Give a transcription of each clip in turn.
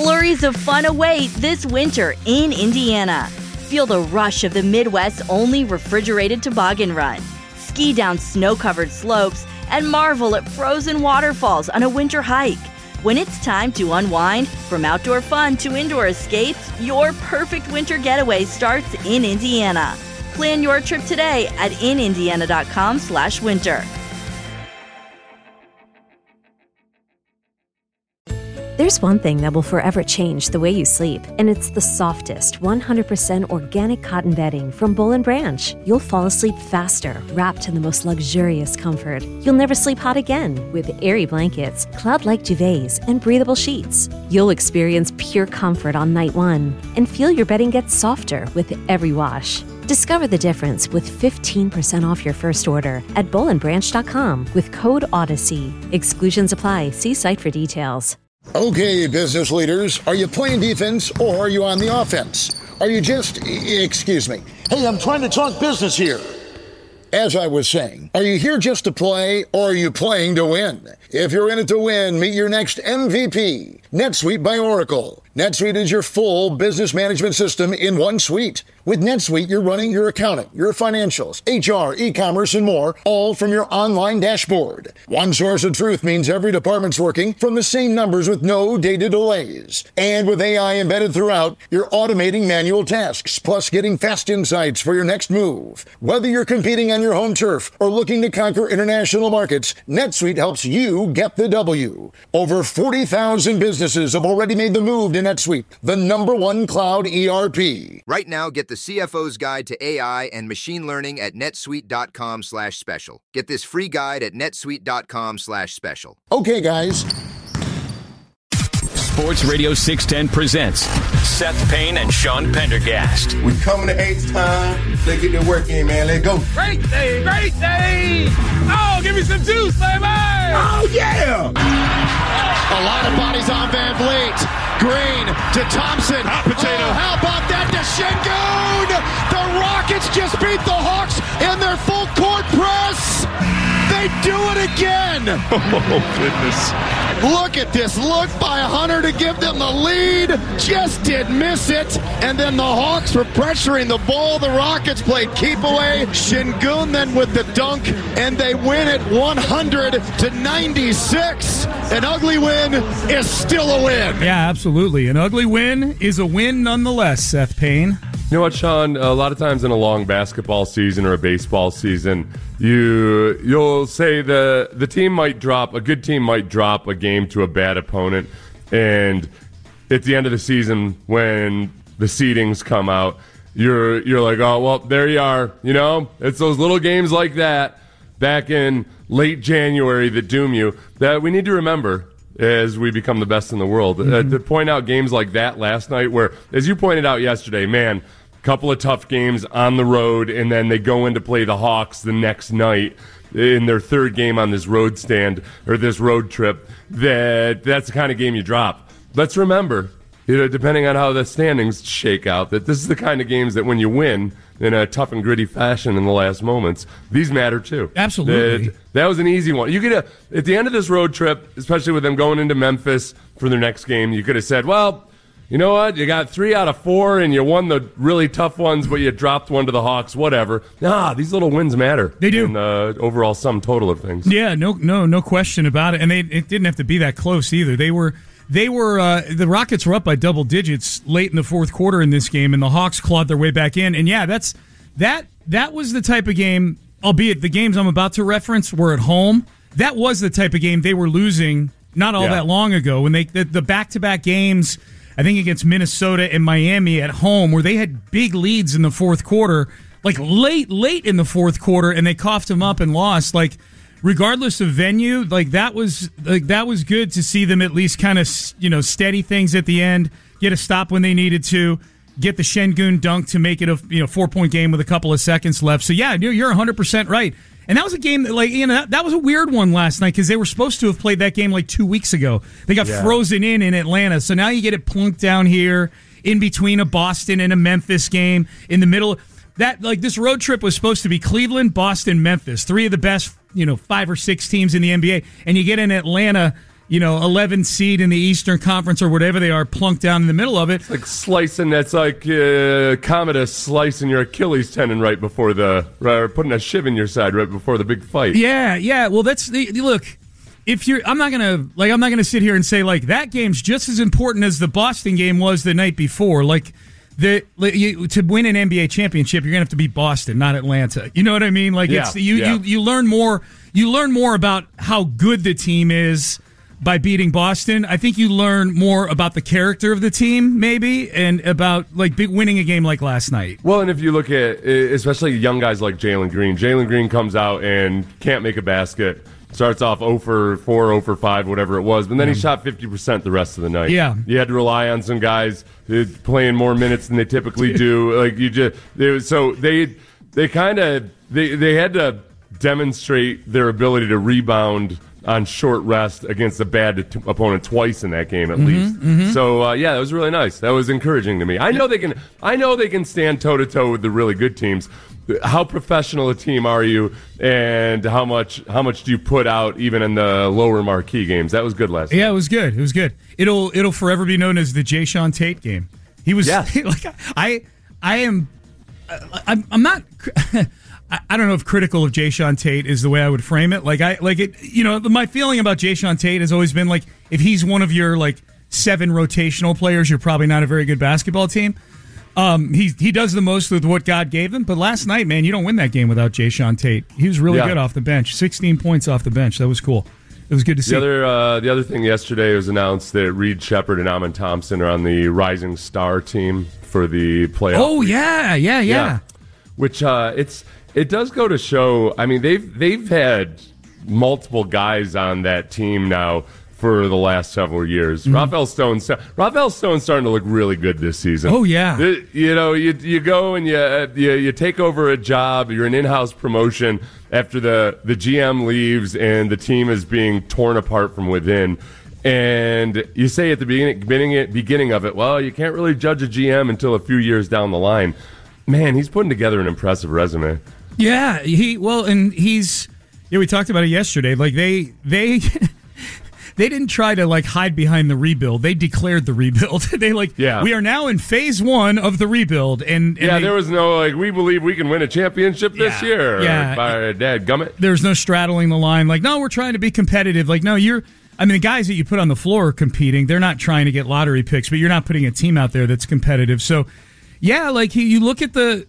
Flurries of fun await this winter in Indiana. Feel the rush of the Midwest's only refrigerated toboggan run. Ski down snow-covered slopes and marvel at frozen waterfalls on a winter hike. When it's time to unwind, from outdoor fun to indoor escapes, your perfect winter getaway starts in Indiana. Plan your trip today at inindiana.com/winter. There's one thing that will forever change the way you sleep, and it's the softest, 100% organic cotton bedding from Boll & Branch. You'll fall asleep faster, wrapped in the most luxurious comfort. You'll never sleep hot again with airy blankets, cloud-like duvets, and breathable sheets. You'll experience pure comfort on night one and feel your bedding gets softer with every wash. Discover the difference with 15% off your first order at bollandbranch.com with code Odyssey. Exclusions apply. See site for details. Okay, business leaders, are you playing defense or are you on the offense? Are you just, excuse me, hey, I'm trying to talk business here. As I was saying, are you here just to play or are you playing to win? If you're in it to win, meet your next MVP, NetSuite by Oracle. NetSuite is your full business management system in one suite. With NetSuite, you're running your accounting, your financials, HR, e-commerce, and more, all from your online dashboard. One source of truth means every department's working from the same numbers with no data delays. And with AI embedded throughout, you're automating manual tasks, plus getting fast insights for your next move. Whether you're competing on your home turf or looking to conquer international markets, NetSuite helps you get the W. Over 40,000 businesses have already made the move to NetSuite, the #1 cloud ERP. Right now, get the CFO's Guide to AI and Machine Learning at netsuite.com/special. Get this free guide at netsuite.com/special. Okay, guys. Sports Radio 610 presents Seth Payne and Sean Pendergast. We coming to eighth time. Let's get the work in, man. Let's go. Great day, great day. Oh, give me some juice, baby. Oh, yeah. A lot of bodies on Van Vliet. Green to Thompson. Hot potato. Oh, how about that to Şengün? The Rockets just beat the Hawks in their full court press. They do it again. Oh, goodness. Look at this. Look by Hunter to give them the lead. Just did miss it. And then the Hawks were pressuring the ball. The Rockets played keep away. Şengün then with the dunk. And they win it 100-96. An ugly win is still a win. Yeah, absolutely. An ugly win is a win nonetheless, Seth Payne. You know what, Sean? A lot of times in a long basketball season or a baseball season, you'll say the team might drop, a good team might drop a game to a bad opponent, and at the end of the season when the seedings come out, you're like, oh, well, there you are. You know, it's those little games like that back in late January that doom you that we need to remember as we become the best in the world. To point out games like that last night where, as you pointed out yesterday, man, couple of tough games on the road, and then they go in to play the Hawks the next night in their third game on this road stand or this road trip. That's the kind of game you drop. Let's remember, depending on how the standings shake out, that this is the kind of games that when you win in a tough and gritty fashion in the last moments, these matter too. Absolutely. That was an easy one. You could have, at the end of this road trip, especially with them going into Memphis for their next game, you could have said, well, you know what? You got 3 out of 4, and you won the really tough ones, but you dropped one to the Hawks. Whatever. Nah, these little wins matter. They do. In the overall sum total of things. Yeah, no question about it. And it didn't have to be that close either. The Rockets were up by double digits late in the fourth quarter in this game, and the Hawks clawed their way back in. And yeah, that was the type of game. Albeit the games I'm about to reference were at home. That was the type of game they were losing not all that long ago when the back-to-back games. I think against Minnesota and Miami at home, where they had big leads in the fourth quarter, like late in the fourth quarter, and they coughed them up and lost. Like, regardless of venue, that was good to see them at least kind of steady things at the end, get a stop when they needed to, get the Şengün dunk to make it a 4-point game with a couple of seconds left. So yeah, you're 100% right. And that was a game that that was a weird one last night because they were supposed to have played that game like 2 weeks ago. They got frozen in Atlanta. So now you get it plunked down here in between a Boston and a Memphis game in the middle. This road trip was supposed to be Cleveland, Boston, Memphis, 3 of the best, 5 or 6 teams in the NBA. And you get in Atlanta, 11 seed in the Eastern Conference or whatever they are, plunked down in the middle of it. It's like slicing, that's like Commodus slicing your Achilles tendon right before putting a shiv in your side right before the big fight. Yeah. Well, look. I'm not gonna sit here and say like that game's just as important as the Boston game was the night before. Like to win an NBA championship, you're gonna have to beat Boston, not Atlanta. You know what I mean? Like you learn more. You learn more about how good the team is by beating Boston. I think you learn more about the character of the team, maybe, and about like winning a game like last night. Well, and if you look at especially young guys like Jalen Green comes out and can't make a basket. Starts off 0 for 4, 0 for 5, whatever it was, but then he shot 50% the rest of the night. Yeah, you had to rely on some guys playing more minutes than they typically do. Like they had to demonstrate their ability to rebound on short rest against a bad opponent twice in that game at least. Mm-hmm. So that was really nice. That was encouraging to me. I know they can stand toe to toe with the really good teams. How professional a team are you, and how much do you put out even in the lower marquee games? That was good last night. Yeah, it was good. It was good. It'll forever be known as the Jayshawn Tate game. He was I'm not. I don't know if critical of Jayshawn Tate is the way I would frame it. My feeling about Jayshawn Tate has always been like, if he's one of your like 7 rotational players, you're probably not a very good basketball team. He does the most with what God gave him. But last night, man, you don't win that game without Jayshawn Tate. He was really good off the bench. 16 points off the bench. That was cool. It was good to see. The other thing yesterday was announced that Reed Sheppard and Amen Thompson are on the Rising Star team for the playoff. Oh yeah. Which it does go to show. I mean, they've had multiple guys on that team now for the last several years. Mm-hmm. Rafael Stone's starting to look really good this season. Oh yeah. You go and you take over a job. You're an in-house promotion after the GM leaves and the team is being torn apart from within. And you say at the beginning of it, well, you can't really judge a GM until a few years down the line. Man, he's putting together an impressive resume. Yeah, we talked about it yesterday. Like they didn't try to like hide behind the rebuild. They declared the rebuild. We are now in phase 1 of the rebuild. And there was no like, we believe we can win a championship this year. Yeah, by dadgummit. There's no straddling the line. Like, no, we're trying to be competitive. Like, no, the guys that you put on the floor are competing. They're not trying to get lottery picks, but you're not putting a team out there that's competitive. So, yeah, like you look at the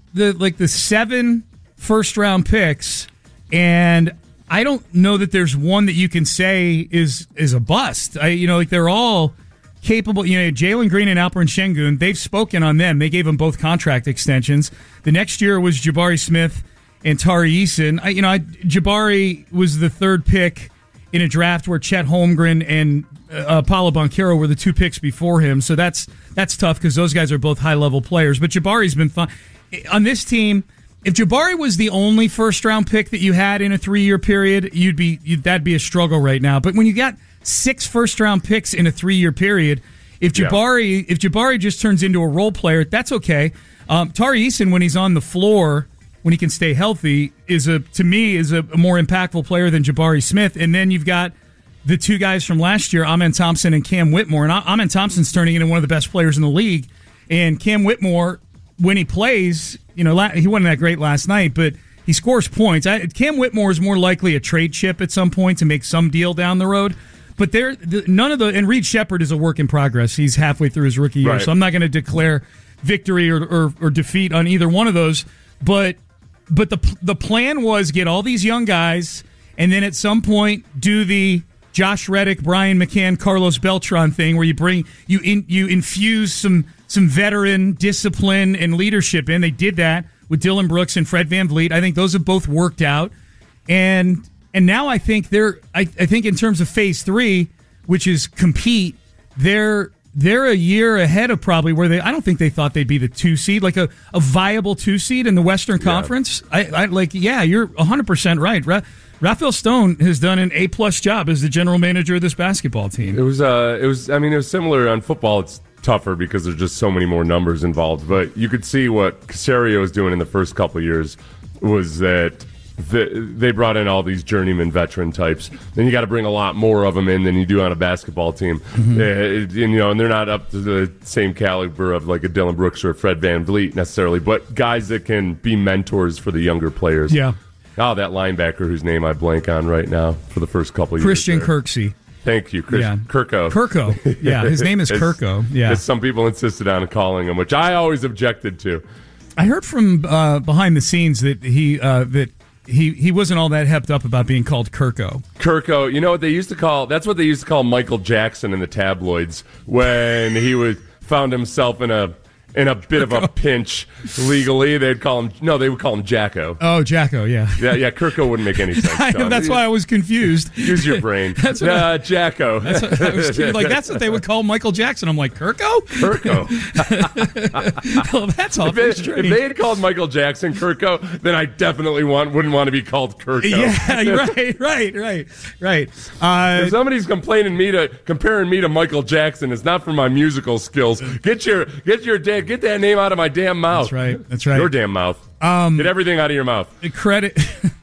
7 first-round picks, and I don't know that there's one that you can say is a bust. They're all capable. Jalen Green and Alperen Şengün, they've spoken on them. They gave them both contract extensions. The next year was Jabari Smith and Tari Eason. Jabari was the 3rd pick in a draft where Chet Holmgren and Paolo Banchero were the 2 picks before him. So that's tough because those guys are both high-level players. But Jabari's been fun. On this team, if Jabari was the only first-round pick that you had in a 3-year period, that'd be a struggle right now. But when you got 6 first-round picks in a 3-year period, if Jabari just turns into a role player, that's okay. Tari Eason, when he's on the floor, when he can stay healthy, is a more impactful player than Jabari Smith. And then you've got the 2 guys from last year, Amen Thompson and Cam Whitmore. And Amen Thompson's turning into one of the best players in the league. And Cam Whitmore, when he plays, he wasn't that great last night, but he scores points. Cam Whitmore is more likely a trade chip at some point to make some deal down the road. But and Reed Sheppard is a work in progress. He's halfway through his rookie year, so I'm not going to declare victory or defeat on either one of those. But the plan was get all these young guys, and then at some point do the Josh Reddick, Brian McCann, Carlos Beltran thing, where you infuse some veteran discipline and leadership in. They did that with Dillon Brooks and Fred VanVleet. I think those have both worked out, and now I think I think in terms of phase 3, which is compete, they're a year ahead of probably where I don't think they thought they'd be the 2 seed, like a viable 2 seed in the Western Conference. You're 100% right. Rafael Stone has done an A+ job as the general manager of this basketball team. It was similar on football. It's tougher because there's just so many more numbers involved. But you could see what Caserio was doing in the first couple of years was that they brought in all these journeyman veteran types. Then you got to bring a lot more of them in than you do on a basketball team. Mm-hmm. And they're not up to the same caliber of like a Dylan Brooks or a Fred VanVleet necessarily, but guys that can be mentors for the younger players. Yeah. Oh, that linebacker whose name I blank on right now for the first couple of Christian years. Christian Kirksey. Thank you, Chris. Yeah. Kirko. Yeah, his name is Kirko. Yeah. As some people insisted on calling him, which I always objected to. I heard from behind the scenes that he wasn't all that hepped up about being called Kirko. Kirko, you know what they used to call? That's what they used to call Michael Jackson in the tabloids when he found himself in a bit of a pinch legally. They would call him Jacko. Oh, Jacko, yeah. Yeah, Kirko wouldn't make any sense. That's why I was confused. Use your brain. Jacko. That's what they would call Michael Jackson. I'm like, Kirko? Well, that's awfully strange. If they had called Michael Jackson Kirko, then I definitely wouldn't want to be called Kirko. Yeah, right. If somebody's comparing me to Michael Jackson, it's not for my musical skills. Get that name out of my damn mouth. That's right. Your damn mouth. Get everything out of your mouth. Credit.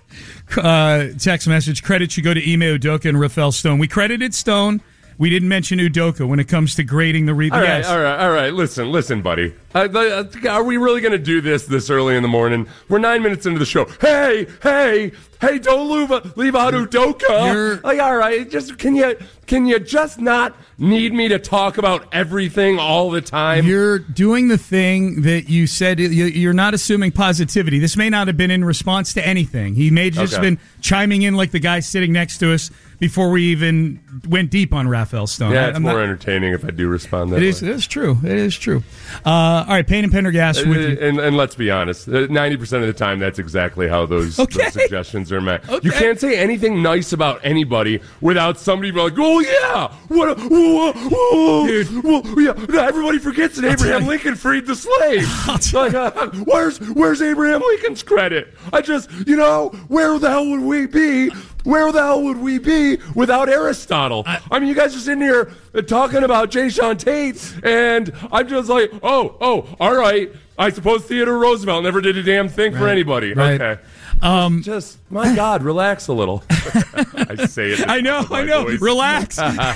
Text message. Credit should go to Ime Udoka and Rafael Stone. We credited Stone. We didn't mention Udoka when it comes to grading the read. All right. Listen, buddy. Are we really going to do this early in the morning? We're 9 minutes into the show. Hey, don't leave out Udoka. All right, just can you just not need me to talk about everything all the time? You're doing the thing that you said. You're not assuming positivity. This may not have been in response to anything. He may have just been chiming in like the guy sitting next to us before we even went deep on Rafael Stone. Yeah, it's more entertaining if I do respond that way. It is true. It is true. All right, Payne and Pendergast with you. And let's be honest, 90% of the time, that's exactly how those suggestions are met. Okay. You can't say anything nice about anybody without somebody being like, oh, yeah, dude. Well, yeah, everybody forgets that Abraham Lincoln freed the slaves. Where's Abraham Lincoln's credit? Where the hell would we be? Where the hell would we be without Aristotle? I mean, you guys are sitting here talking about Jay Sean Tate, and I'm just like, oh, all right. I suppose Theodore Roosevelt never did a damn thing for anybody. Right. Okay. My God, relax a little. I say it. I know. Voice. Relax.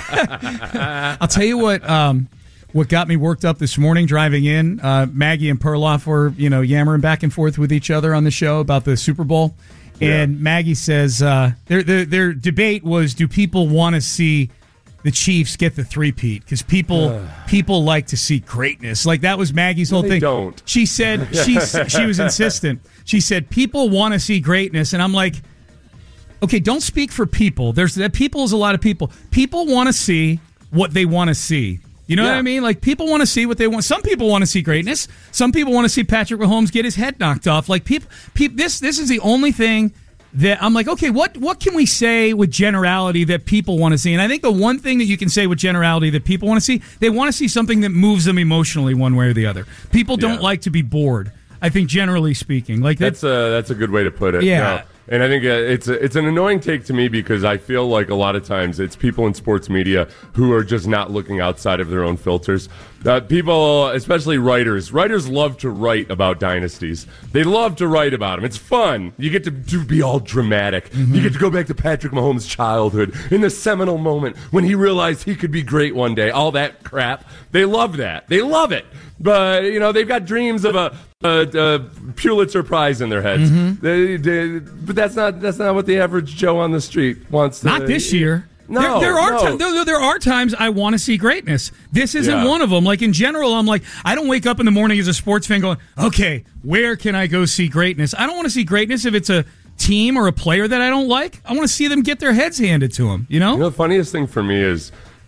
I'll tell you what got me worked up this morning driving in. Maggie and Perloff were, yammering back and forth with each other on the show about the Super Bowl. And Maggie says their debate was, do people want to see the Chiefs get the three-peat? Because people like to see greatness. Like, that was Maggie's whole thing. Don't. She said, she was insistent. She said, people want to see greatness. And I'm like, okay, don't speak for people. People is a lot of people. People want to see what they want to see. You know what I mean? Like, people want to see what they want. Some people want to see greatness. Some people want to see Patrick Mahomes get his head knocked off. Like, this is the only thing that I'm like, okay, what can we say with generality that people want to see? And I think the one thing that you can say with generality that people want to see, they want to see something that moves them emotionally one way or the other. People don't like to be bored, I think, generally speaking. Like, that's a good way to put it. Yeah. No. And I think it's an annoying take to me because I feel like a lot of times it's people in sports media who are just not looking outside of their own filters. People, especially writers love to write about dynasties. They love to write about them. It's fun. You get to be all dramatic. Mm-hmm. You get to go back to Patrick Mahomes' childhood in the seminal moment when he realized he could be great one day. All that crap. They love that. They love it. But, they've got dreams of a Pulitzer Prize in their heads. Mm-hmm. But that's not what the average Joe on the street wants. Not this year. No, there are times I want to see greatness. This isn't one of them. Like, in general, I'm like, I don't wake up in the morning as a sports fan going, okay, where can I go see greatness? I don't want to see greatness if it's a team or a player that I don't like. I want to see them get their heads handed to them. The funniest thing for me is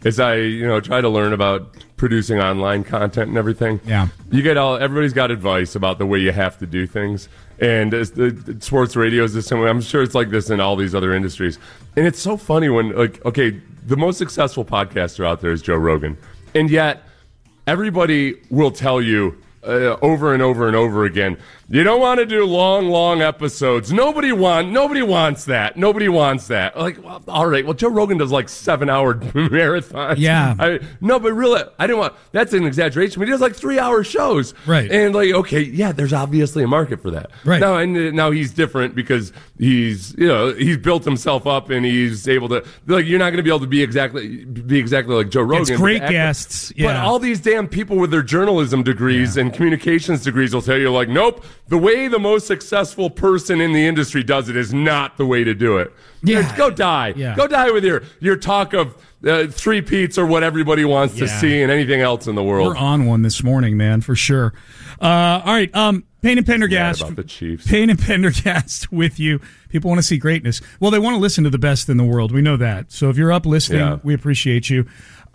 I try to learn about producing online content and everything. Yeah, everybody's got advice about the way you have to do things. And the sports radio is the same way. I'm sure it's like this in all these other industries. And it's so funny when, the most successful podcaster out there is Joe Rogan. And yet, everybody will tell you over and over and over again You don't want to do long episodes. Nobody wants that. Nobody wants that. Like, well, all right. Well, Joe Rogan does like 7-hour marathons. Yeah. No, but really, I didn't want. That's an exaggeration. But he does like 3-hour shows. Right. And like, okay, yeah, there's obviously a market for that. Right. Now he's different because he's built himself up and he's able to. Like, you're not going to be able to be exactly like Joe Rogan. It's great guests. Yeah. But all these damn people with their journalism degrees and communications degrees will tell you, like, nope, the way the most successful person in the industry does it is not the way to do it. Yeah. Go die. Yeah. Go die with your talk of three-peats or what everybody wants to see and anything else in the world. We're on one this morning, man, for sure. All right, Payne and Pendergast. About the Chiefs. Payne and Pendergast with you. People want to see greatness. Well, they want to listen to the best in the world. We know that. So if you're up listening, we appreciate you.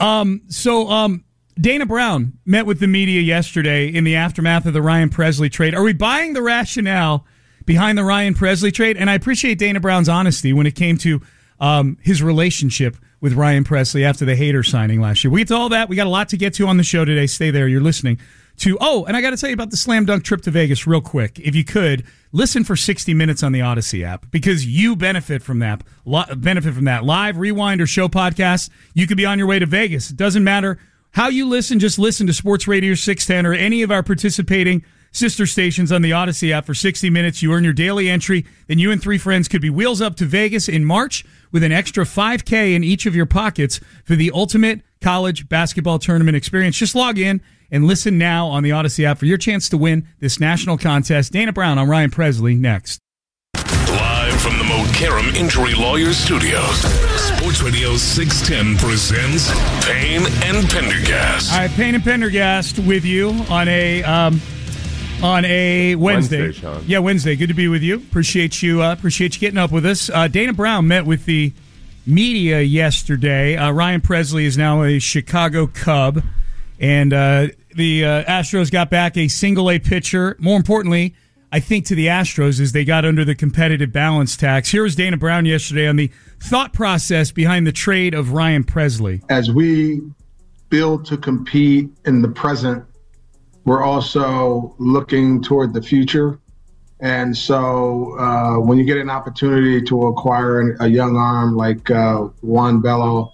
Dana Brown met with the media yesterday in the aftermath of the Ryan Presley trade. Are we buying the rationale behind the Ryan Presley trade? And I appreciate Dana Brown's honesty when it came to his relationship with Ryan Presley after the Hader signing last year. We get to all that. We got a lot to get to on the show today. Stay there. You're listening to, and I got to tell you about the Slam Dunk trip to Vegas real quick. If you could, listen for 60 Minutes on the Odyssey app because you benefit from that. Live, rewind, or show podcasts. You could be on your way to Vegas. It doesn't matter how you listen. Just listen to Sports Radio 610 or any of our participating sister stations on the Odyssey app for 60 minutes. You earn your daily entry. Then you and 3 friends could be wheels up to Vegas in March with an extra $5K in each of your pockets for the ultimate college basketball tournament experience. Just log in and listen now on the Odyssey app for your chance to win this national contest. Dana Brown on Ryan Presley next. Live from the Mokaram Injury Lawyers Studios, Sports Radio 610 presents Payne and Pendergast. All right, Payne and Pendergast with you on a Wednesday. Sean. Yeah, Wednesday. Good to be with you. Appreciate you getting up with us. Dana Brown met with the media yesterday. Ryan Presley is now a Chicago Cub, and the Astros got back a single-A pitcher. More importantly, I think to the Astros is they got under the competitive balance tax. Here was Dana Brown yesterday on the thought process behind the trade of Ryan Presley. As we build to compete in the present, we're also looking toward the future. And so when you get an opportunity to acquire a young arm like Juan Bello,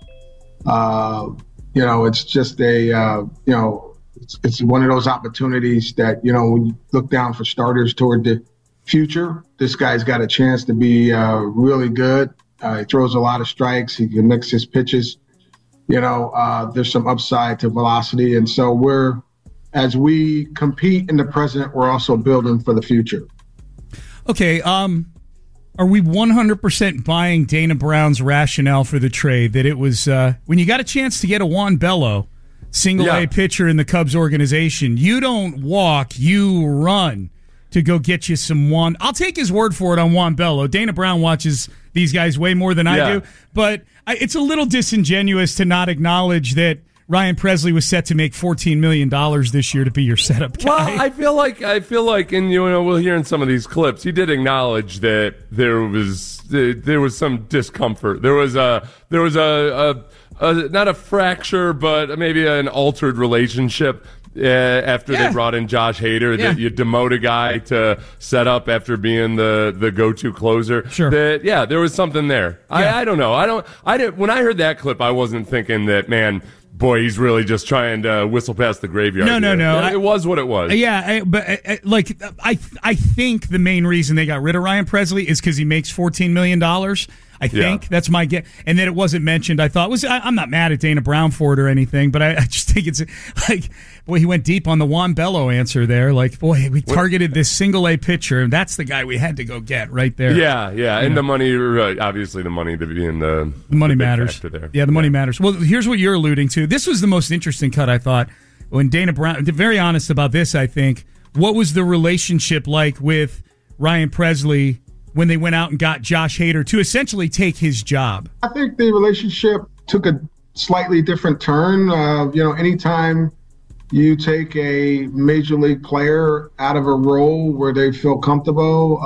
it's just it's one of those opportunities that, when you look down for starters toward the future, this guy's got a chance to be really good. He throws a lot of strikes. He can mix his pitches. There's some upside to velocity. And so as we compete in the present, we're also building for the future. Okay, are we 100% buying Dana Brown's rationale for the trade that it was when you got a chance to get a Juan Bello, single-A pitcher in the Cubs organization, you don't walk, you run to go get you some Juan. I'll take his word for it on Juan Bello. Dana Brown watches these guys way more than I do, but it's a little disingenuous to not acknowledge that Ryan Presley was set to make $14 million this year to be your setup guy. Well, I feel like, and we'll hear in some of these clips, he did acknowledge that there was some discomfort. There was a not a fracture, but maybe an altered relationship after they brought in Josh Hader. That you demote a guy to set up after being the go-to closer. Sure. That there was something there. I don't know. When I heard that clip, I wasn't thinking that, man, boy, he's really just trying to whistle past the graveyard. No. It was what it was. Yeah, I think the main reason they got rid of Ryan Presley is because he makes $14 million. I think that's my guess. And then it wasn't mentioned. I thought I'm not mad at Dana Brown for it or anything, but I just think it's like, boy, he went deep on the Juan Bello answer there. Like, boy, we targeted this single-A pitcher, and that's the guy we had to go get right there. Yeah. And the money, obviously the money to be in the money matters. There. Yeah, the money matters. Well, here's what you're alluding to. This was the most interesting cut, I thought, when Dana Brown, very honest about this, I think. What was the relationship like with Ryan Presley when they went out and got Josh Hader to essentially take his job? I think the relationship took a slightly different turn. Anytime you take a major league player out of a role where they feel comfortable,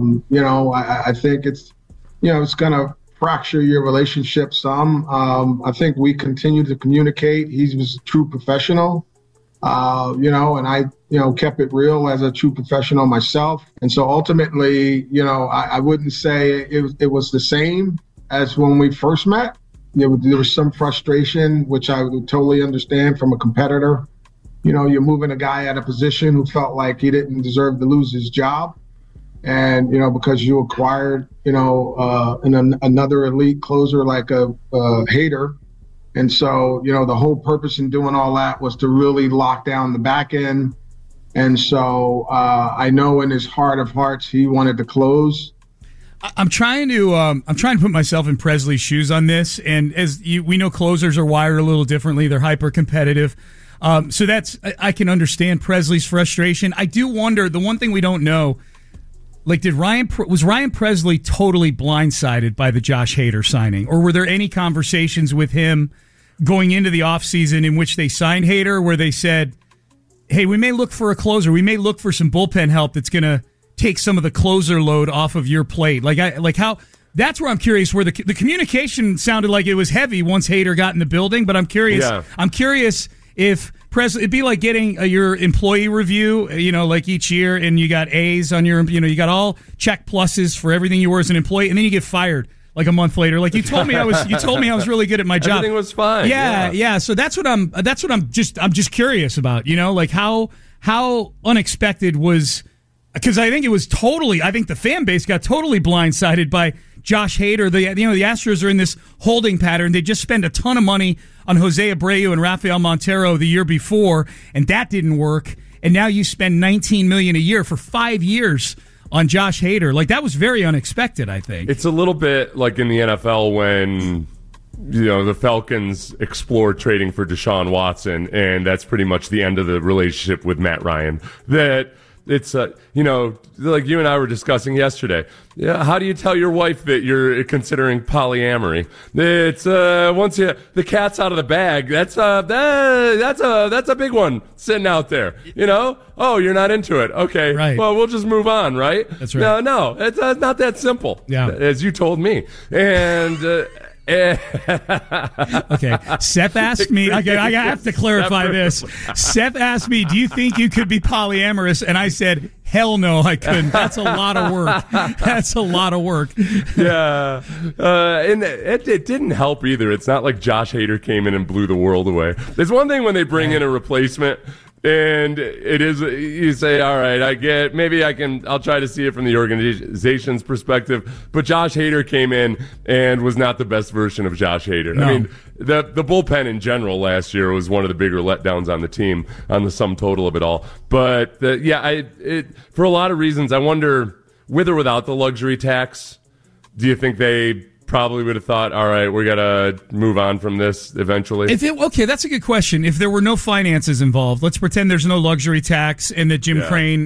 I think it's going to fracture your relationship some. I think we continue to communicate. He was a true professional. And I, kept it real as a true professional myself. And so ultimately, I wouldn't say it was the same as when we first met. There was some frustration, which I would totally understand from a competitor. You're moving a guy at a position who felt like he didn't deserve to lose his job. And, because you acquired, another elite closer like a Hader. And so, the whole purpose in doing all that was to really lock down the back end. And so I know in his heart of hearts, he wanted to close. I'm trying to put myself in Presley's shoes on this. And we know closers are wired a little differently. They're hyper competitive. So I can understand Presley's frustration. I do wonder, the one thing we don't know, like, was Ryan Presley totally blindsided by the Josh Hader signing? Or were there any conversations with him going into the offseason in which they signed Hader where they said, hey, we may look for a closer. We may look for some bullpen help that's going to take some of the closer load off of your plate. That's where I'm curious, where the communication sounded like it was heavy once Hader got in the building, but I'm curious. Yeah. I'm curious if it'd be like getting your employee review, like each year, and you got A's on your, you got all check pluses for everything you were as an employee, and then you get fired like a month later. Like you told me I was really good at my job. Everything was fine. Yeah. So that's what I'm just curious about, like how unexpected was, because I think the fan base got totally blindsided by Josh Hader. The Astros are in this holding pattern. They just spent a ton of money on Jose Abreu and Rafael Montero the year before, and that didn't work. And now you spend $19 million a year for 5 years on Josh Hader. Like, that was very unexpected, I think. It's a little bit like in the NFL when the Falcons explore trading for Deshaun Watson, and that's pretty much the end of the relationship with Matt Ryan. That it's like you and I were discussing yesterday. Yeah, how do you tell your wife that you're considering polyamory? It's once the cat's out of the bag. That's a big one sitting out there. Oh, you're not into it. Okay, right. Well, we'll just move on, right? That's right. No, it's not that simple. Yeah, as you told me, and. Okay, Seth asked me, I have to clarify this. Seth asked me, do you think you could be polyamorous? And I said, hell no, I couldn't. That's a lot of work. Yeah. And it didn't help either. It's not like Josh Hader came in and blew the world away. There's one thing when they bring in a replacement, and it is, you say, all right, I'll try to see it from the organization's perspective. But Josh Hader came in and was not the best version of Josh Hader. No. I mean, the bullpen in general last year was one of the bigger letdowns on the team on the sum total of it all. But for a lot of reasons, I wonder, with or without the luxury tax, do you think they probably would have thought, all right, we got to move on from this eventually? Okay, that's a good question. If there were no finances involved, let's pretend there's no luxury tax and that Jim Crane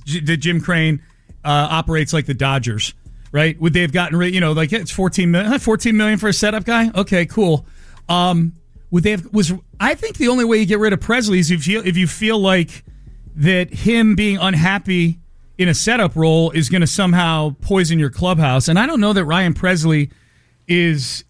operates like the Dodgers, right? Would they have gotten rid, it's $14 million for a setup guy? Okay, cool. Would they have, I think the only way you get rid of Presley is if you feel like that him being unhappy in a setup role is going to somehow poison your clubhouse. And I don't know that Ryan Presley is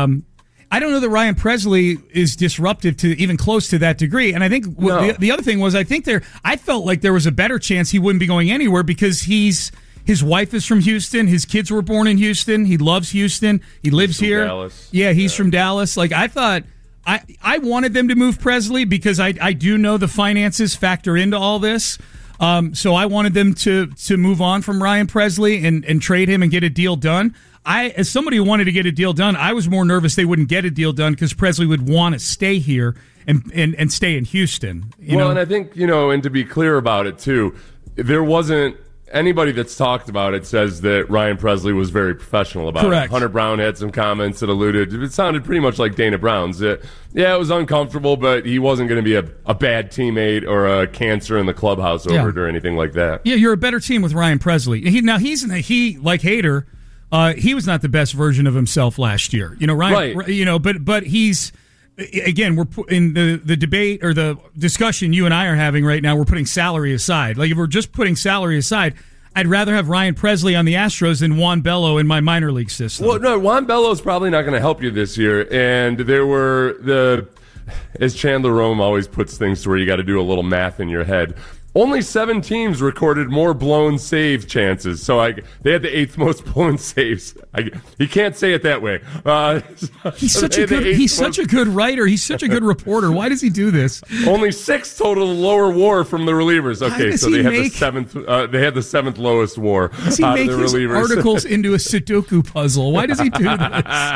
disruptive to even close to that degree. And I think the other thing was, I felt like there was a better chance he wouldn't be going anywhere because his wife is from Houston. His kids were born in Houston. He loves Houston. He lives here. Dallas. Yeah, he's from Dallas. Like, I thought, I wanted them to move Presley because I do know the finances factor into all this. So I wanted them to move on from Ryan Presley and trade him and get a deal done. As somebody who wanted to get a deal done, I was more nervous they wouldn't get a deal done because Presley would want to stay here and stay in Houston. And I think, and to be clear about it too, there wasn't anybody that's talked about it says that Ryan Presley was very professional about Correct. it. Hunter Brown had some comments that alluded. It sounded pretty much like Dana Brown's. It was uncomfortable, but he wasn't going to be a bad teammate or a cancer in the clubhouse over it or anything like that. Yeah, you're a better team with Ryan Presley. He like Hader. He was not the best version of himself last year. Ryan. Right. But he's. Again, we're in the debate or the discussion you and I are having right now. We're putting salary aside. Like, if we're just putting salary aside, I'd rather have Ryan Presley on the Astros than Juan Bello in my minor league system. Well, no, Juan Bello is probably not going to help you this year. And there were as Chandler Rome always puts things to where you got to do a little math in your head. Only 7 teams recorded more blown save chances, so they had the 8th most blown saves. He can't say it that way. He's such a good writer. He's such a good reporter. Why does he do this? Only 6 total lower WAR from the relievers. Okay, so they had the 7th. They had the 7th lowest WAR. Does he make his articles into a Sudoku puzzle? Why does he do this?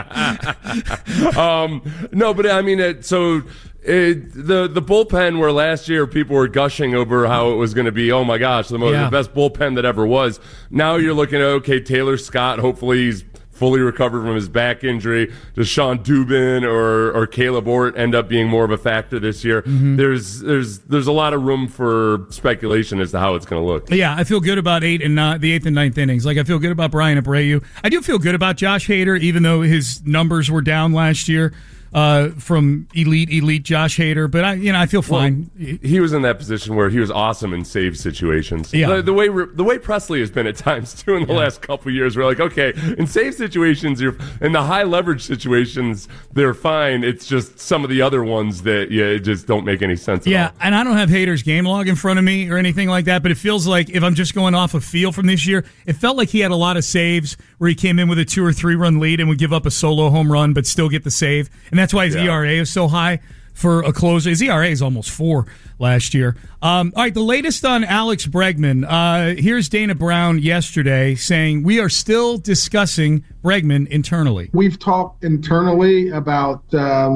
No, but I mean, the bullpen where last year people were gushing over how it was going to be, oh my gosh, the best bullpen that ever was. Now you're looking at, okay, Taylor Scott, hopefully he's fully recovered from his back injury. Does Sean Dubin or Caleb Ort end up being more of a factor this year? Mm-hmm. There's a lot of room for speculation as to how it's going to look. Yeah, I feel good about the 8th and 9th innings. Like, I feel good about Brian Abreu. I do feel good about Josh Hader, even though his numbers were down last year. From elite Josh Hader, but I feel fine. Well, he was in that position where he was awesome in save situations. Yeah. The way Presley has been at times too in the last couple of years, we're like, okay, in save situations, in the high leverage situations, they're fine. It's just some of the other ones that just don't make any sense. Yeah, at all. And I don't have Hader's game log in front of me or anything like that, but it feels like if I'm just going off a feel from this year, it felt like he had a lot of saves where he came in with a 2 or 3 run lead and would give up a solo home run but still get the save, and that's why his ERA is so high for a closer. His ERA is almost 4 last year. All right, the latest on Alex Bregman. Here's Dana Brown yesterday saying, we are still discussing Bregman internally. We've talked internally about,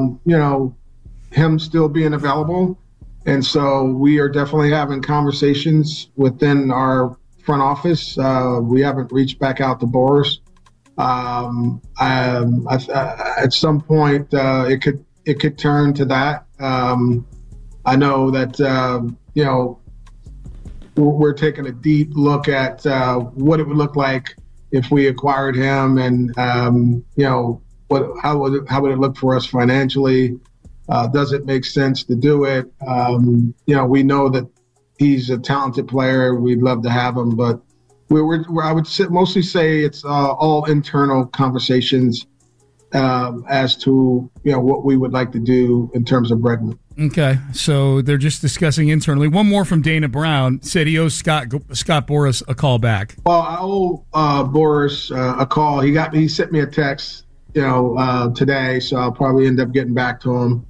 him still being available. And so we are definitely having conversations within our front office. We haven't reached back out to Boras. At some point, it could turn to that. I know that we're taking a deep look at what it would look like if we acquired him, and how would it look for us financially? Does it make sense to do it? We know that he's a talented player. We'd love to have him, but I would mostly say it's all internal conversations as to what we would like to do in terms of Bregman. Okay, so they're just discussing internally. One more from Dana Brown said he owes Scott Boras a call back. Well, I owe Boras a call. He sent me a text, today, so I'll probably end up getting back to him.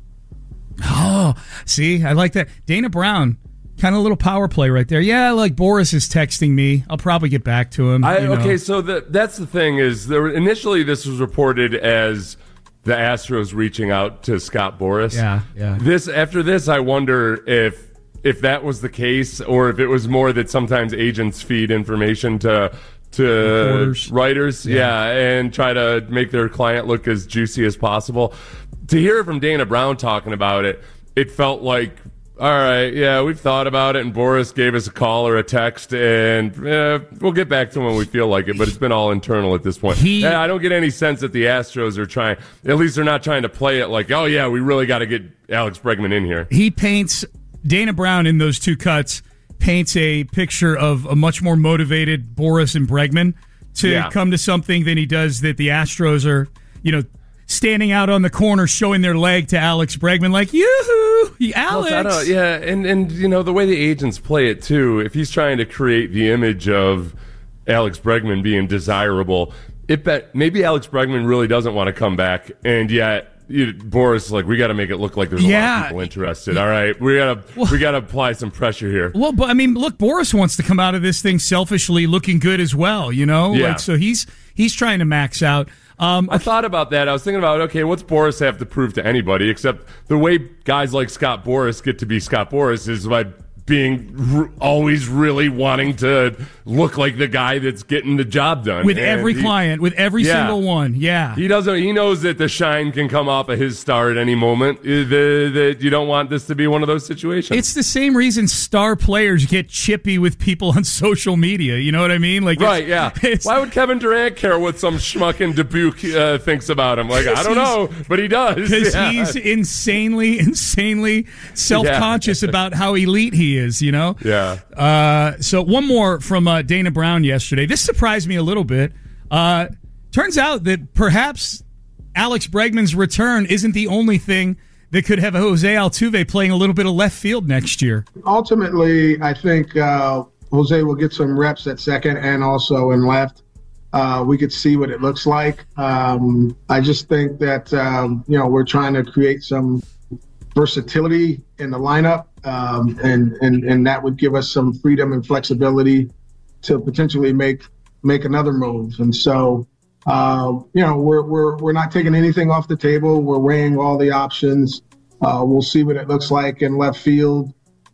Oh, see, I like that. Dana Brown. Kind of a little power play right there. Yeah, like Boras is texting me. I'll probably get back to him. Okay, so that's the thing is initially this was reported as the Astros reaching out to Scott Boras. Yeah. After this, I wonder if that was the case or if it was more that sometimes agents feed information to reporters. Writers, and try to make their client look as juicy as possible. To hear from Dana Brown talking about it, it felt like, all right, yeah, we've thought about it, and Boras gave us a call or a text, and we'll get back to him when we feel like it, but it's been all internal at this point. I don't get any sense that the Astros are trying, at least they're not trying to play it like, oh, yeah, we really got to get Alex Bregman in here. He paints, Dana Brown in those 2 cuts, paints a picture of a much more motivated Boras and Bregman to come to something than he does that the Astros are, standing out on the corner showing their leg to Alex Bregman like, yoo-hoo, Alex. And the way the agents play it too, if he's trying to create the image of Alex Bregman being desirable, maybe Alex Bregman really doesn't want to come back, and yet Boras is like, we got to make it look like there's a lot of people interested. All right, we got to apply some pressure here. Well, but I mean, look, Boras wants to come out of this thing selfishly looking good as well, so he's trying to max out. I thought about that. I was thinking about, okay, what's Boras have to prove to anybody? Except the way guys like Scott Boras get to be Scott Boras is by being always really wanting to look like the guy that's getting the job done. With every client, with every single one, He knows that the shine can come off of his star at any moment, that you don't want this to be one of those situations. It's the same reason star players get chippy with people on social media, you know what I mean? Like, right, yeah. Why would Kevin Durant care what some schmuck in Dubuque thinks about him? Like, I don't know, but he does. Because he's insanely self-conscious about how elite he is, Yeah. So one more from Dana Brown yesterday. This surprised me a little bit. Turns out that perhaps Alex Bregman's return isn't the only thing that could have Jose Altuve playing a little bit of left field next year? Ultimately, I think Jose will get some reps at second and also in left. We could see what it looks like. I just think that, we're trying to create some versatility in the lineup, and that would give us some freedom and flexibility to potentially make another move. And so, we're not taking anything off the table. We're weighing all the options. We'll see what it looks like in left field,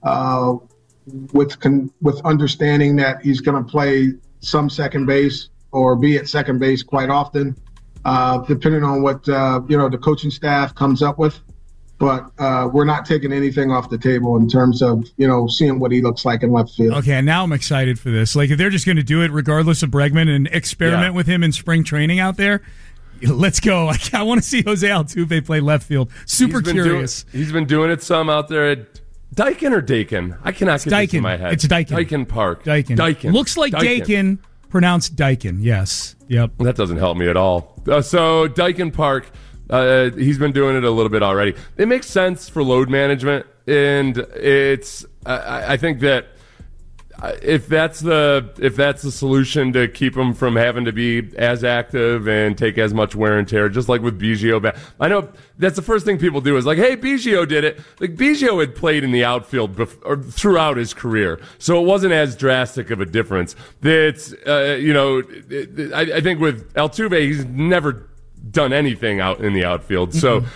with understanding that he's going to play some second base or be at second base quite often, depending on what the coaching staff comes up with. But we're not taking anything off the table in terms of, seeing what he looks like in left field. Okay, and now I'm excited for this. Like, if they're just going to do it regardless of Bregman and experiment with him in spring training out there, let's go. I want to see Jose Altuve play left field. Super curious. He's been doing it some out there at Daikin or Dakin? I cannot get this in my head. It's Daikin. Daikin Park. Daikin. Looks like Dakin. Pronounced Daikin, yes. Yep. That doesn't help me at all. So Daikin Park, he's been doing it a little bit already. It makes sense for load management, and it's I think that if that's the solution to keep him from having to be as active and take as much wear and tear, just like with Biggio. I know that's the first thing people do is like, hey, Biggio did it. Like, Biggio had played in the outfield throughout his career, so it wasn't as drastic of a difference. It's I think with Altuve, he's never done anything out in the outfield. So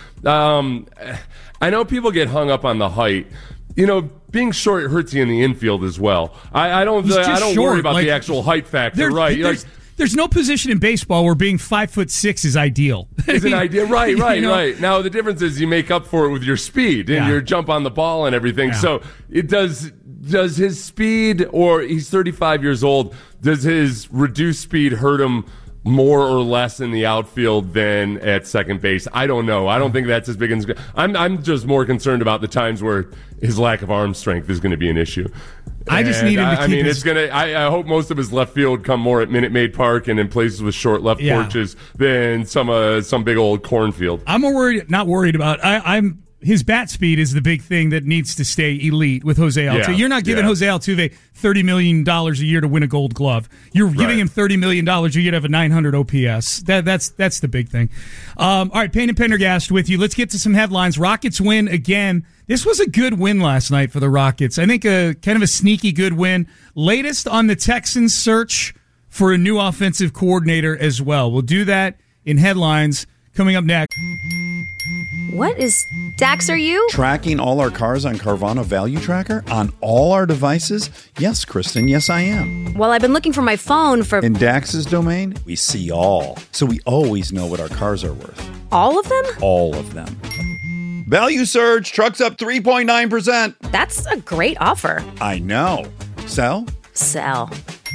I know people get hung up on the height. Being short hurts you in the infield as well. I don't worry about the actual height factor, right? There's no position in baseball where being 5'6" is ideal. Is an idea, right? Right. Now the difference is you make up for it with your speed and your jump on the ball and everything. Yeah. So it does his speed, or he's 35 years old, does his reduced speed hurt him more or less in the outfield than at second base? I don't know. I don't think that's as big. I'm just more concerned about the times where his lack of arm strength is going to be an issue. I just need him to keep it's going to. I hope most of his left field come more at Minute Maid Park and in places with short left porches than some big old cornfield. I'm not worried about. His bat speed is the big thing that needs to stay elite with Jose Altuve. You're not giving Jose Altuve $30 million a year to win a Gold Glove. You're giving him $30 million a year to have a 900 OPS. That's the big thing. All right, Payne and Pendergast with you. Let's get to some headlines. Rockets win again. This was a good win last night for the Rockets. I think kind of a sneaky good win. Latest on the Texans' search for a new offensive coordinator as well. We'll do that in headlines coming up next. What is... Dax, are you? Tracking all our cars on Carvana Value Tracker? On all our devices? Yes, Kristen, yes I am. Well, I've been looking for my phone for... In Dax's domain, we see all. So we always know what our cars are worth. All of them? All of them. Value surge, trucks up 3.9%. That's a great offer. I know. Sell? Sell.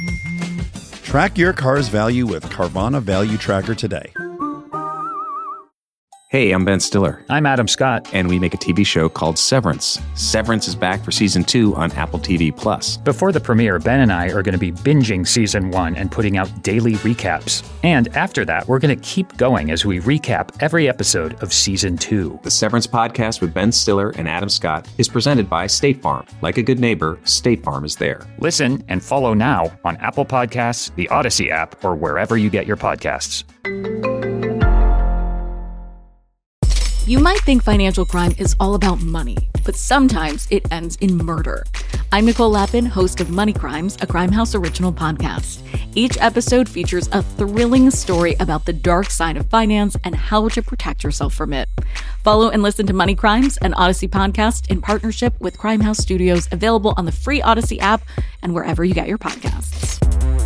Track your car's value with Carvana Value Tracker today. Hey, I'm Ben Stiller. I'm Adam Scott. And we make a TV show called Severance. Severance is back for Season 2 on Apple TV+. Before the premiere, Ben and I are going to be binging Season 1 and putting out daily recaps. And after that, we're going to keep going as we recap every episode of Season 2. The Severance podcast with Ben Stiller and Adam Scott is presented by State Farm. Like a good neighbor, State Farm is there. Listen and follow now on Apple Podcasts, the Odyssey app, or wherever you get your podcasts. You might think financial crime is all about money, but sometimes it ends in murder. I'm Nicole Lappin, host of Money Crimes, a Crime House original podcast. Each episode features a thrilling story about the dark side of finance and how to protect yourself from it. Follow and listen to Money Crimes, an Odyssey podcast in partnership with Crime House Studios, available on the free Odyssey app and wherever you get your podcasts.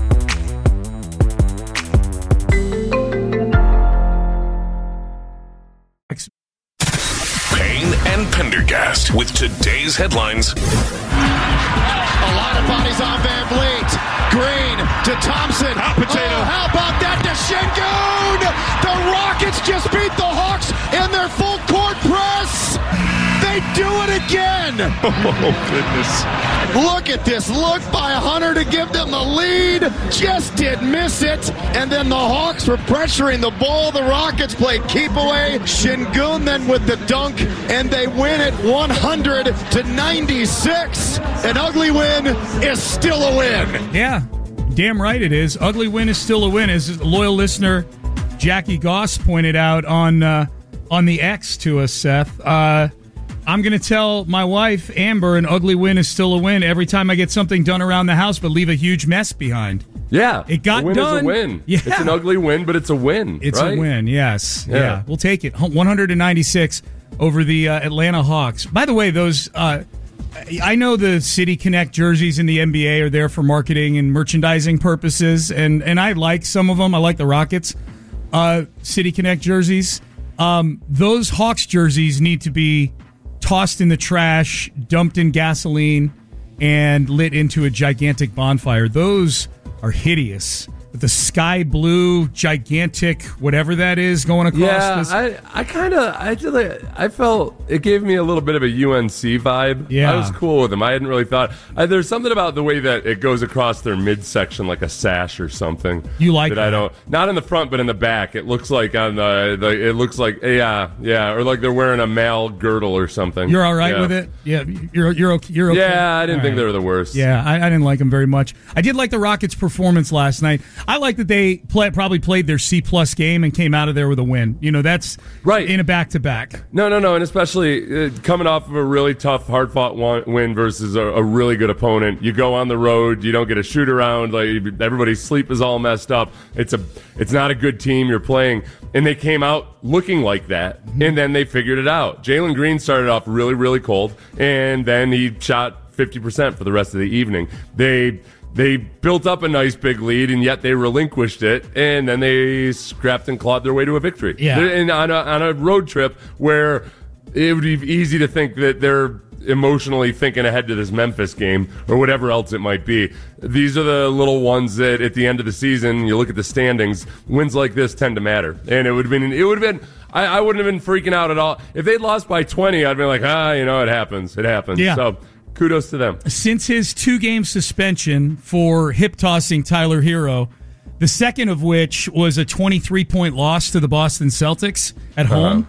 Payne and Pendergast with today's headlines. A lot of bodies on Van Vliet. Green to Thompson. Hot potato. Oh, how about that to Şengün? The Rockets just beat the Hawks in their full court press. They do it again. Oh, goodness. Look at this. Look by Hunter to give them the lead. Just did miss it. And then the Hawks were pressuring the ball. The Rockets played keep away. Şengün then with the dunk. And they win it 100-96. An ugly win is still a win. Yeah, damn right it is. Ugly win is still a win, as a loyal listener Jackie Goss pointed out on the X to us, Seth. I'm going to tell my wife, Amber, an ugly win is still a win every time I get something done around the house but leave a huge mess behind. Yeah. It got a win done. Is a win. Yeah. It's an ugly win, but it's a win. It's right? a win, yes. Yeah. We'll take it. 196 over the Atlanta Hawks. By the way, those I know the City Connect jerseys in the NBA are there for marketing and merchandising purposes, and I like some of them. I like the Rockets City Connect jerseys. Those Hawks jerseys need to be tossed in the trash, dumped in gasoline, and lit into a gigantic bonfire. Those are hideous. With the sky blue, gigantic, whatever that is, going across. Yeah, I felt it gave me a little bit of a UNC vibe. Yeah. I was cool with them. I hadn't really thought. There's something about the way that it goes across their midsection like a sash or something. You like that? I don't. Not in the front, but in the back. It looks like on the it looks like yeah, or like they're wearing a male girdle or something. You're all right with it? Yeah, you're okay. Yeah, I didn't think they were the worst. Yeah, I didn't like them very much. I did like the Rockets' performance last night. I like that they probably played their C-plus game and came out of there with a win. You know, that's right in a back-to-back. No, and especially coming off of a really tough, hard-fought win versus a really good opponent. You go on the road, you don't get a shoot-around. Like everybody's sleep is all messed up. It's not a good team you're playing, and they came out looking like that, and then they figured it out. Jalen Green started off really, really cold, and then he shot 50% for the rest of the evening. They built up a nice big lead, and yet they relinquished it, and then they scrapped and clawed their way to a victory. Yeah. And on a road trip where it would be easy to think that they're emotionally thinking ahead to this Memphis game or whatever else it might be. These are the little ones that at the end of the season, you look at the standings, wins like this tend to matter. And it would have been I wouldn't have been freaking out at all. If they'd lost by 20, I'd be like, it happens. It happens. Yeah. So kudos to them. Since his 2-game suspension for hip-tossing Tyler Hero, the second of which was a 23-point loss to the Boston Celtics at home,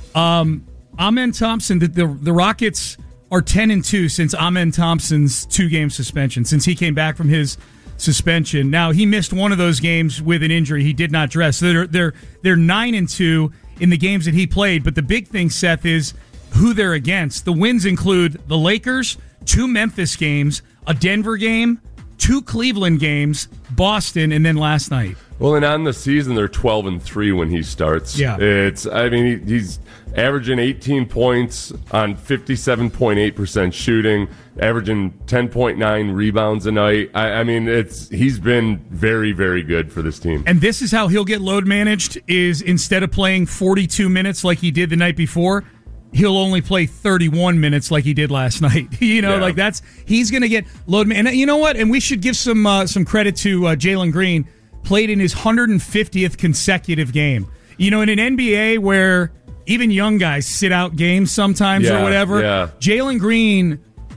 Amen Thompson, the Rockets are 10-2 since Amen Thompson's 2-game suspension, since he came back from his suspension. Now, he missed one of those games with an injury. He did not dress. So they're 9-2 in the games that he played, but the big thing, Seth, is who they're against. The wins include the Lakers, 2 Memphis games, a Denver game, 2 Cleveland games, Boston, and then last night. Well, and on the season, they're 12-3 when he starts. Yeah. He's averaging 18 points on 57.8% shooting, averaging 10.9 rebounds a night. He's been very, very good for this team. And this is how he'll get load managed, is instead of playing 42 minutes like he did the night before, he'll only play 31 minutes like he did last night. He's going to get load. And you know what? And we should give some credit to Jalen Green. Played in his 150th consecutive game. You know, in an NBA where even young guys sit out games sometimes or whatever, Jalen Green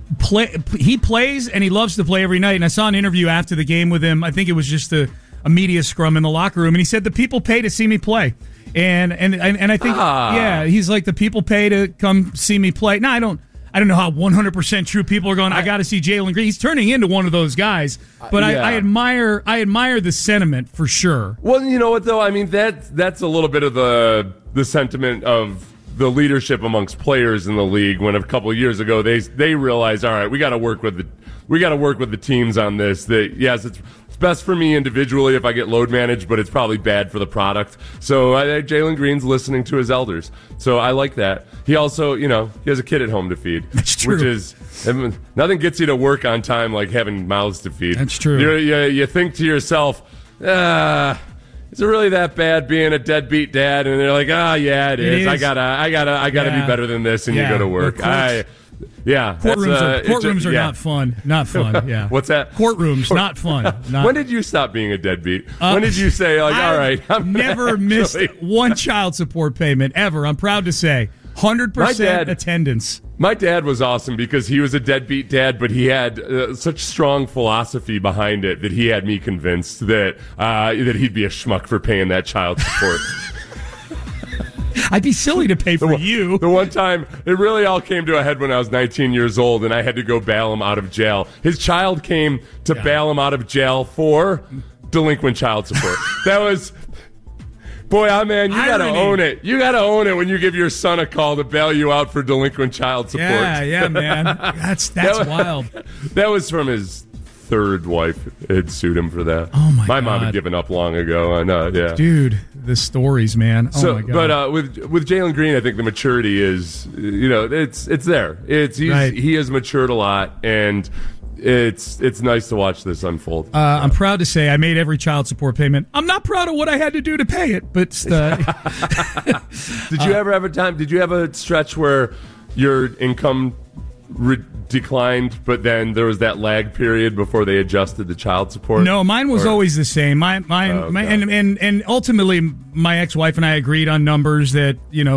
plays and he loves to play every night. And I saw an interview after the game with him. I think it was just a media scrum in the locker room, and he said the people pay to see me play. And I think he's like, the people pay to come see me play. Now I don't know how 100% true people are going, I got to see Jalen Green. He's turning into one of those guys. But I admire the sentiment for sure. Well, you know what though? I mean, that's a little bit of the sentiment of the leadership amongst players in the league. When a couple of years ago they realized, all right, we got to work with the teams on this. That yes, it's best for me individually if I get load managed, but it's probably bad for the product. So Jalen Green's listening to his elders. So I like that. He also, he has a kid at home to feed. That's true. Which is, nothing gets you to work on time like having mouths to feed. That's true. You think to yourself, is it really that bad being a deadbeat dad? And they're like, yeah, it is. I gotta be better than this. And you go to work. Courtrooms are not fun. Not fun. Yeah. What's that? Courtrooms, not fun. When did you stop being a deadbeat? When did you say, all right, I've never missed one child support payment ever. I'm proud to say 100% attendance. My dad was awesome because he was a deadbeat dad, but he had such strong philosophy behind it that he had me convinced that he'd be a schmuck for paying that child support. I'd be silly to pay for you. The one time, it really all came to a head when I was 19 years old, and I had to go bail him out of jail. His child came to bail him out of jail for delinquent child support. That was... Boy, man, you got to own it. You got to own it when you give your son a call to bail you out for delinquent child support. Yeah, man. That's wild. That was from his third wife had sued him for that. Oh, my God. My mom had given up long ago. I know, yeah. Dude, the stories, man. Oh, my God. But with Jalen Green, I think the maturity is, it's there. He has matured a lot, and it's nice to watch this unfold. I'm proud to say I made every child support payment. I'm not proud of what I had to do to pay it, but did you ever have a time? Did you have a stretch where your income declined, but then there was that lag period before they adjusted the child support? No, mine was always the same. And ultimately, my ex-wife and I agreed on numbers that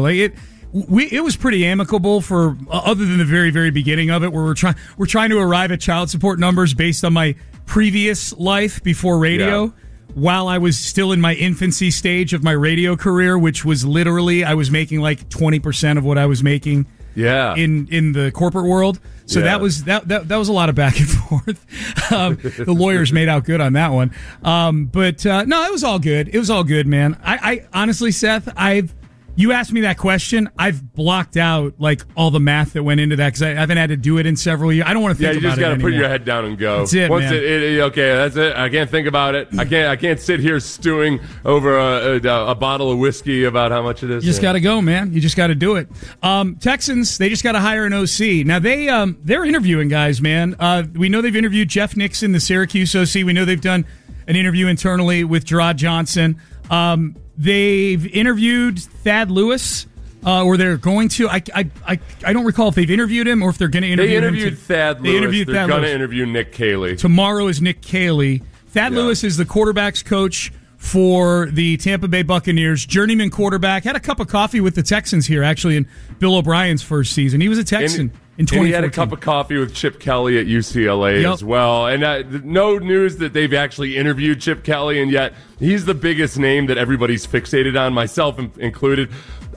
it was pretty amicable for other than the very, very beginning of it, where we're trying to arrive at child support numbers based on my previous life before radio, while I was still in my infancy stage of my radio career, which was literally I was making like 20% of what I was making. In the corporate world. So that was a lot of back and forth. The lawyers made out good on that one. But no, it was all good. It was all good, man. I honestly, Seth, you asked me that question. I've blocked out like all the math that went into that because I haven't had to do it in several years. I don't want to think about it. You just got to put anymore. your head down and go. That's it, man. Okay, that's it. I can't think about it. I can't sit here stewing over a bottle of whiskey about how much it is. You just got to go, man. You just got to do it. Texans, they just got to hire an OC. Now they're interviewing guys, man. We know they've interviewed Jeff Nixon, the Syracuse OC. We know they've done an interview internally with Gerard Johnson. They've interviewed Thad Lewis, or they're going to. I don't recall if they've interviewed him or if they're going to interview him. They interviewed Thad Lewis. They're going to interview Nick Caley. Tomorrow is Nick Caley. Thad Lewis is the quarterback's coach for the Tampa Bay Buccaneers. Journeyman quarterback. Had a cup of coffee with the Texans here, actually, in Bill O'Brien's first season. He was a Texan. In 2014. And he had a cup of coffee with Chip Kelly at UCLA as well. And no news that they've actually interviewed Chip Kelly, and yet he's the biggest name that everybody's fixated on, myself included.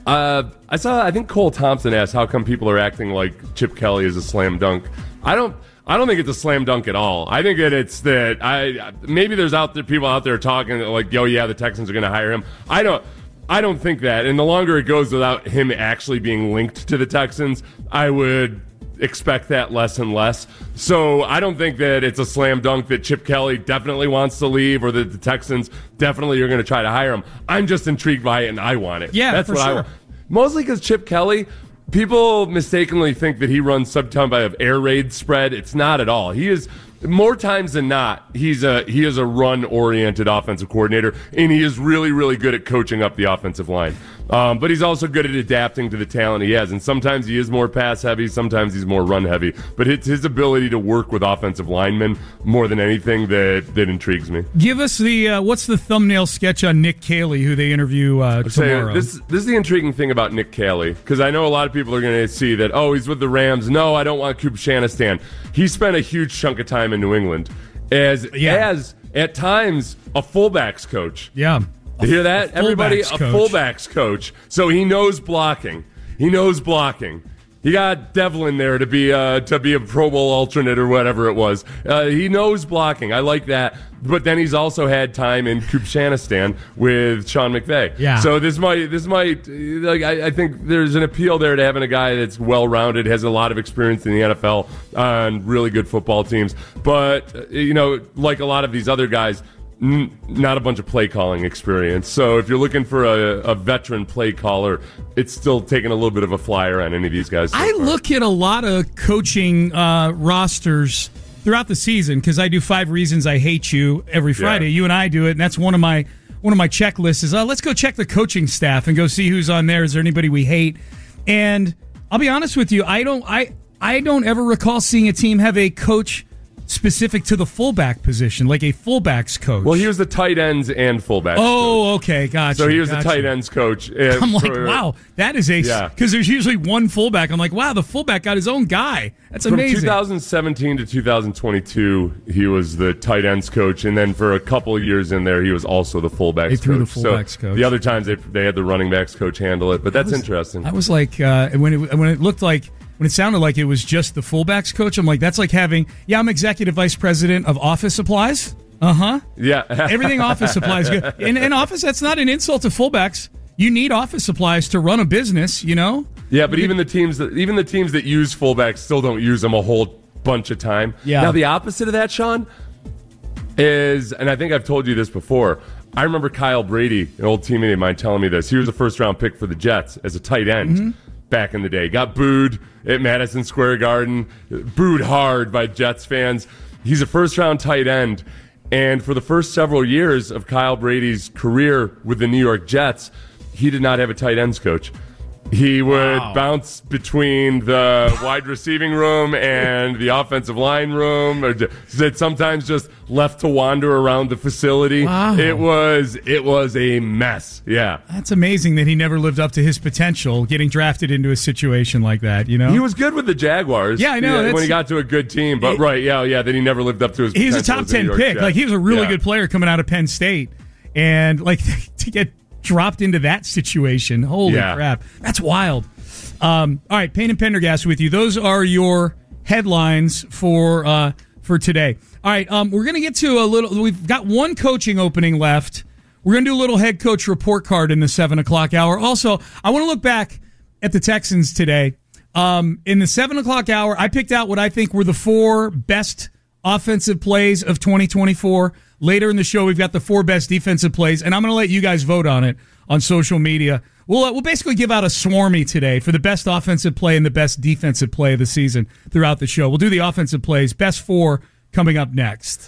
I think Cole Thompson asked how come people are acting like Chip Kelly is a slam dunk. I don't think it's a slam dunk at all. I think that it's that maybe there's people out there talking like, the Texans are going to hire him. I don't think that. And the longer it goes without him actually being linked to the Texans, I would expect that less and less. So I don't think that it's a slam dunk that Chip Kelly definitely wants to leave or that the Texans definitely are going to try to hire him. I'm just intrigued by it and I want it. Yeah, that's for what sure. I want. Mostly because Chip Kelly, people mistakenly think that he runs some type of air raid spread. It's not at all. He is, more times than not, he is a run-oriented offensive coordinator, and he is really, really good at coaching up the offensive line. But he's also good at adapting to the talent he has, and sometimes he is more pass-heavy, sometimes he's more run-heavy. But it's his ability to work with offensive linemen more than anything that intrigues me. Give us the what's the thumbnail sketch on Nick Caley, who they interview tomorrow? This is the intriguing thing about Nick Caley, because I know a lot of people are going to see that, he's with the Rams. No, I don't want Kubshanistan. He spent a huge chunk of time in New England as at times, a fullbacks coach. Yeah. You hear that? Everybody, a fullbacks coach. So he knows blocking. He got Devlin there to be a Pro Bowl alternate or whatever it was. He knows blocking. I like that. But then he's also had time in Kubshanistan with Sean McVay. Yeah. So this might I think there's an appeal there to having a guy that's well-rounded, has a lot of experience in the NFL on really good football teams. But like a lot of these other guys, not a bunch of play calling experience. So if you're looking for a veteran play caller, it's still taking a little bit of a flyer on any of these guys. I look at a lot of coaching rosters throughout the season because I do 5 Reasons I Hate You every Friday. Yeah. You and I do it, and that's one of my checklists is let's go check the coaching staff and go see who's on there. Is there anybody we hate? And I'll be honest with you, I don't ever recall seeing a team have a coach specific to the fullback position, like a fullbacks coach. Well, he was the tight ends and fullbacks coach. Okay, gotcha. So he was the tight ends coach. I'm like, wow, that is because there's usually one fullback. I'm like, wow, the fullback got his own guy. That's amazing. From 2017 to 2022, he was the tight ends coach, and then for a couple of years in there, he was also the fullbacks coach. They threw the fullbacks coach. The other times they had the running backs coach handle it, but that's interesting. I was like, when it looked like. When it sounded like it was just the fullbacks coach, I'm like, that's like having, I'm executive vice president of office supplies. Yeah. Everything office supplies. Good. In office, that's not an insult to fullbacks. You need office supplies to run a business, Yeah, but even the teams that use fullbacks still don't use them a whole bunch of time. Yeah. Now, the opposite of that, Sean, is, and I think I've told you this before, I remember Kyle Brady, an old teammate of mine, telling me this. He was a first-round pick for the Jets as a tight end. Back in the day. Got booed at Madison Square Garden, booed hard by Jets fans. He's a first-round tight end, and for the first several years of Kyle Brady's career with the New York Jets, he did not have a tight ends coach. He would bounce between the wide receiving room and the offensive line room, or sometimes just left to wander around the facility. Wow. It was a mess. Yeah. That's amazing that he never lived up to his potential getting drafted into a situation like that, He was good with the Jaguars. Yeah, I know. When he got to a good team. But then he never lived up to his potential. He was a top 10 pick. Jet. Like, he was a really good player coming out of Penn State. And, like, to get dropped into that situation. Holy crap. That's wild. All right, Payne and Pendergast with you. Those are your headlines for today. All right, we're going to get to we've got one coaching opening left. We're going to do a little head coach report card in the 7 o'clock hour. Also, I want to look back at the Texans today. In the 7 o'clock hour, I picked out what I think were the 4 best offensive plays of 2024. Later in the show, we've got the 4 best defensive plays, and I'm going to let you guys vote on it on social media. We'll basically give out a swarmy today for the best offensive play and the best defensive play of the season throughout the show. We'll do the offensive plays, best 4, coming up next.